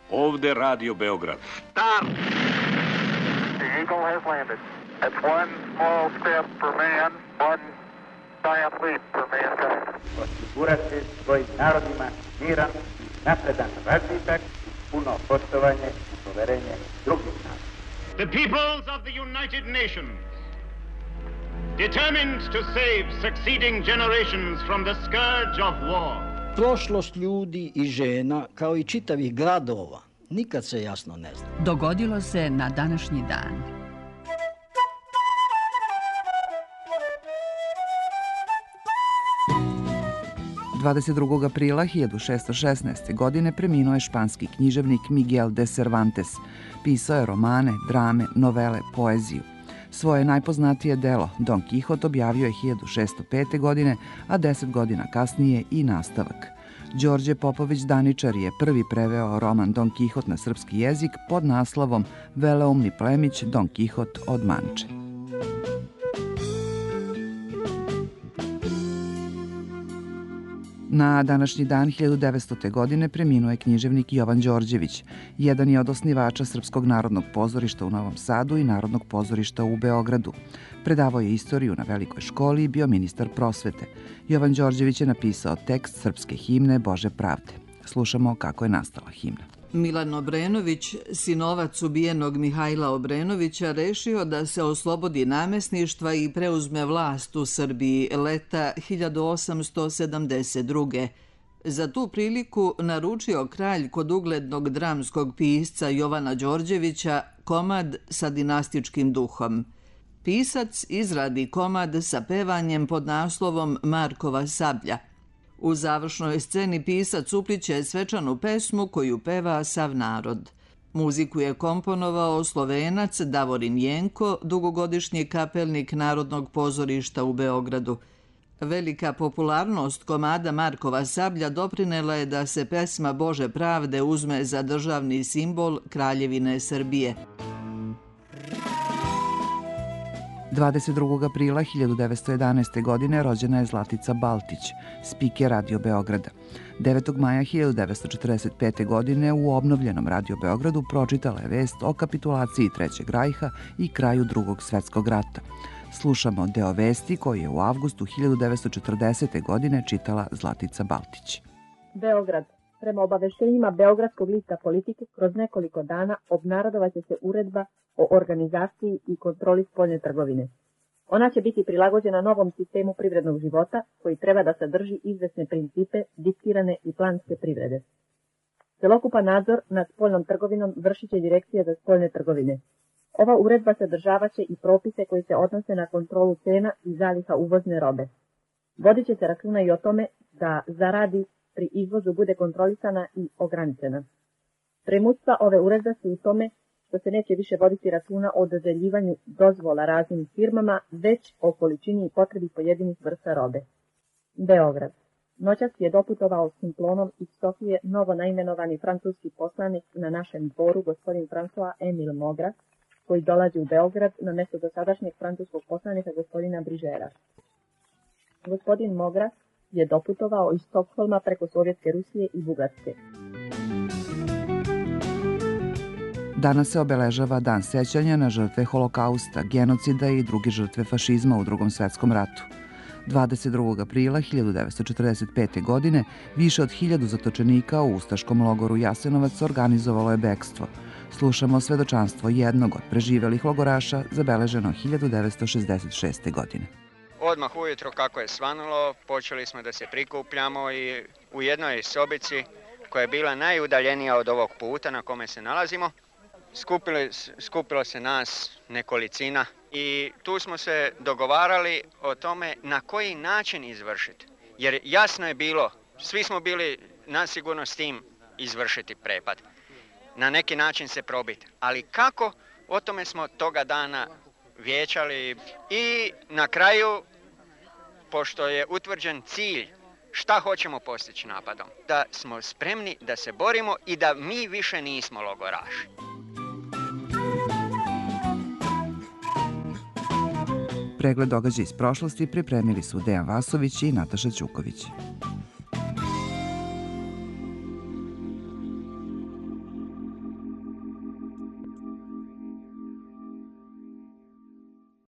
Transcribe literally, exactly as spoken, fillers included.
Ovde Radio Beograd. Start! The Eagle has landed. It's one small step for man, one giant leap for mankind. Osigurati svojim narodima miran, napredan razvitak, puno poštovanje i poverenje drugih naroda. The peoples of the United Nations, determined to save succeeding generations from the scourge of war. Prošlost ljudi i žena, kao i čitavih gradova, nikad se jasno ne zna. Dogodilo se na današnji dan. dvadeset drugog aprila hiljadu šessto šesnaeste. godine preminuo je španski književnik Miguel de Cervantes. Pisao je romane, drame, novele, poeziju. Svoje najpoznatije delo, Don Kihot, objavio je hiljadu šeststo pete. godine, a deset godina kasnije i nastavak. Đorđe Popović Daničar je prvi preveo roman Don Kihot na srpski jezik pod naslovom Veleumni plemić Don Kihot od Manče. Na današnji dan hiljadu devetstote. godine preminuo je književnik Jovan Đorđević. Jedan je od osnivača Srpskog narodnog pozorišta u Novom Sadu i Narodnog pozorišta u Beogradu. Predavao je istoriju na Velikoj školi i bio ministar prosvete. Jovan Đorđević je napisao tekst srpske himne Bože pravde. Slušamo kako je nastala himna. Milan Obrenović, sinovac ubijenog Mihajla Obrenovića, rešio da se oslobodi namesništva i preuzme vlast u Srbiji leta hiljadu osamsto sedamdeset druge. Za tu priliku naručio kralj kod uglednog dramskog pisca Jovana Đorđevića komad sa dinastičkim duhom. Pisac izradi komad sa pevanjem pod naslovom Markova sablja. U završnoj sceni pisac upliće svečanu pesmu koju peva sav narod. Muziku je komponovao Slovenac Davorin Jenko, dugogodišnji kapelnik Narodnog pozorišta u Beogradu. Velika popularnost komada Markova sablja doprinela je da se pesma Bože pravde uzme za državni simbol Kraljevine Srbije. dvadeset drugog aprila hiljadu devetsto jedanaeste. godine rođena je Zlatica Baltić, spiker Radio Beograda. devetog maja hiljadu devetsto četrdeset pete. godine u obnovljenom Radio Beogradu pročitala je vest o kapitulaciji Trećeg rajha i kraju Drugog svetskog rata. Slušamo deo vesti koji je u avgustu hiljadu devetsto četrdesete. godine čitala Zlatica Baltić. Beograd. Prema obaveštenjima Beogradskog lista Politike, kroz nekoliko dana obnarodovaće se uredba o organizaciji i kontroli spoljne trgovine. Ona će biti prilagođena novom sistemu privrednog života koji treba da sadrži izvesne principe diktirane i planske privrede. Celokupan nadzor nad spoljnom trgovinom vršit će Direkcija za spoljne trgovine. Ova uredba sadržavaće i propise koji se odnose na kontrolu cena i zaliha uvozne robe. Vodit će se računa i o tome da zaradi pri izvozu bude kontrolisana i ograničena. Premudstva ove uredbe su u tome što se neće više voditi računa o dodeljivanju dozvola raznim firmama, već o količini i potrebi pojedinih vrsta robe. Beograd. Noćas je doputovao s Simplonom iz Sofije novo naimenovani francuski poslanik na našem dvoru, gospodin François Emile Mogra, koji dolazi u Beograd na mjesto dosadašnjeg francuskog poslanika gospodina Brižera. Gospodin Mogra je doputovao iz Stokholma preko Sovjetske Rusije i Bugarske. Danas se obeležava Dan sećanja na žrtve holokausta, genocida i druge žrtve fašizma u Drugom svetskom ratu. dvadeset drugog aprila hiljadu devetsto četrdeset pete. godine više od hiljadu zatočenika u ustaškom logoru Jasenovac organizovalo je bekstvo. Slušamo svedočanstvo jednog od preživelih logoraša, zabeleženo hiljadu devetsto šezdeset šeste. godine. Odmah ujutro kako je svanulo, počeli smo da se prikupljamo i u jednoj sobici koja je bila najudaljenija od ovog puta na kome se nalazimo, skupili, skupilo se nas nekolicina i tu smo se dogovarali o tome na koji način izvršiti. Jer jasno je bilo, svi smo bili nasigurno s tim izvršiti prepad. Na neki način se probiti. Ali kako, o tome smo toga dana vijećali i na kraju, pošto je utvrđen cilj šta hoćemo postići napadom, da smo spremni da se borimo i da mi više nismo logoraši. Pregled događaja iz prošlosti pripremili su Dejan Vasović i Nataša Ćuković.